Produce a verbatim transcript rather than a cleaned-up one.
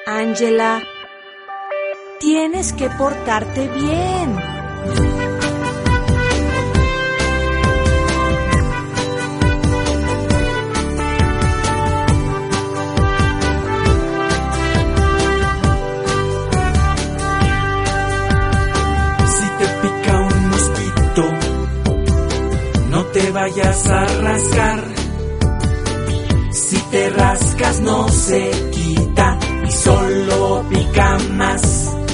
Ángela, tienes que portarte bien. Si te pica un mosquito, no te vayas a rascar. Si te rascas no se quita y solo pica más.